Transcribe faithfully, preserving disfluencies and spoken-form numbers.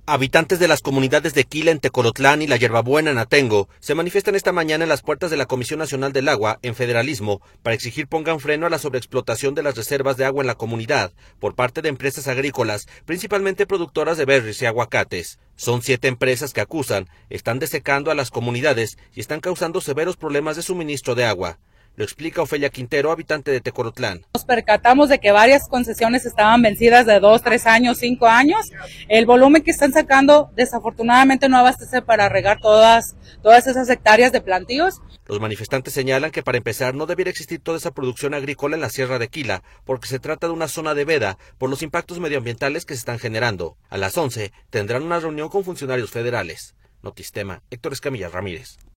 Habitantes de las comunidades de Quila en Tecolotlán y La Yerbabuena en Atengo se manifiestan esta mañana en las puertas de la Comisión Nacional del Agua en Federalismo para exigir pongan freno a la sobreexplotación de las reservas de agua en la comunidad por parte de empresas agrícolas, principalmente productoras de berries y aguacates. Son siete empresas que acusan están desecando a las comunidades y están causando severos problemas de suministro de agua. Lo explica Ofelia Quintero, habitante de Tecolotlán. Nos percatamos de que varias concesiones estaban vencidas de dos, tres años, cinco años. El volumen que están sacando desafortunadamente no abastece para regar todas, todas esas hectáreas de plantíos. Los manifestantes señalan que para empezar no debiera existir toda esa producción agrícola en la Sierra de Quila, porque se trata de una zona de veda por los impactos medioambientales que se están generando. A las once tendrán una reunión con funcionarios federales. Notistema, Héctor Escamilla Ramírez.